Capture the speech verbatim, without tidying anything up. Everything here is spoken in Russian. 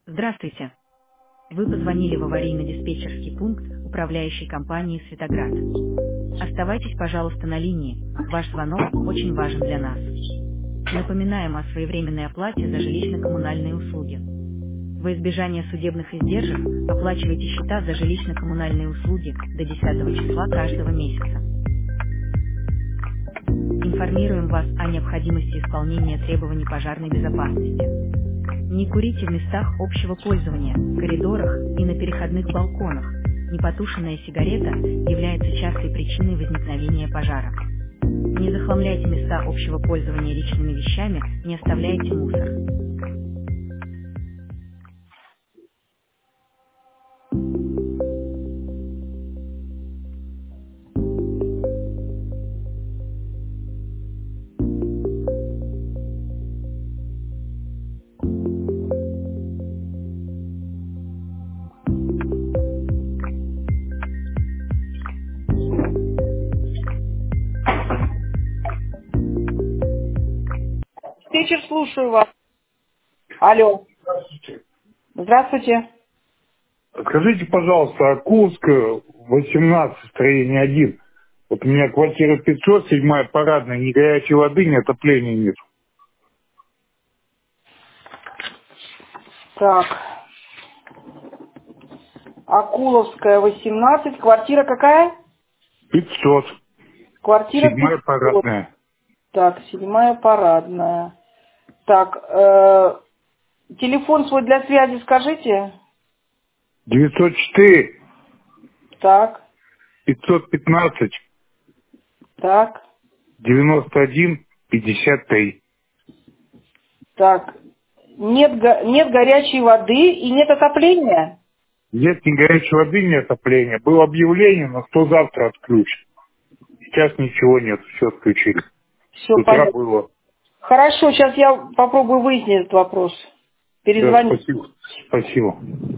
Здравствуйте. Вы позвонили в аварийно-диспетчерский пункт управляющей компании «Светоград». Оставайтесь, пожалуйста, на линии. Ваш звонок очень важен для нас. Напоминаем о своевременной оплате за жилищно-коммунальные услуги. Во избежание судебных издержек оплачивайте счета за жилищно-коммунальные услуги до десятого числа каждого месяца. Информируем вас о необходимости исполнения требований пожарной безопасности. Не курите в местах общего пользования, коридорах и на переходных балконах. Непотушенная сигарета является частой причиной возникновения пожара. Не захламляйте места общего пользования личными вещами, не оставляйте мусор. Вечер, слушаю вас. Алло. Здравствуйте. Здравствуйте. Скажите, пожалуйста, Акулская, восемнадцать, строение один. Вот у меня квартира пятьсот, седьмая парадная, ни горячей воды, ни отопления нет. Так. Акуловская, восемнадцать. Квартира какая? пятьсот. Квартира Седьмая пятьсот. парадная. Так, седьмая парадная. Так, э, телефон свой для связи скажите. девятьсот четыре, Так, пятьсот пятнадцать, так, девяносто один, пятьдесят три. так. Нет, го- нет горячей воды и нет отопления? Нет ни горячей воды, ни отопления. Было объявление, но кто завтра отключит. Сейчас ничего нет, все отключили. Все С утра понятно. было. Хорошо, сейчас я попробую выяснить этот вопрос. Да, Перезвоню. спасибо. Спасибо.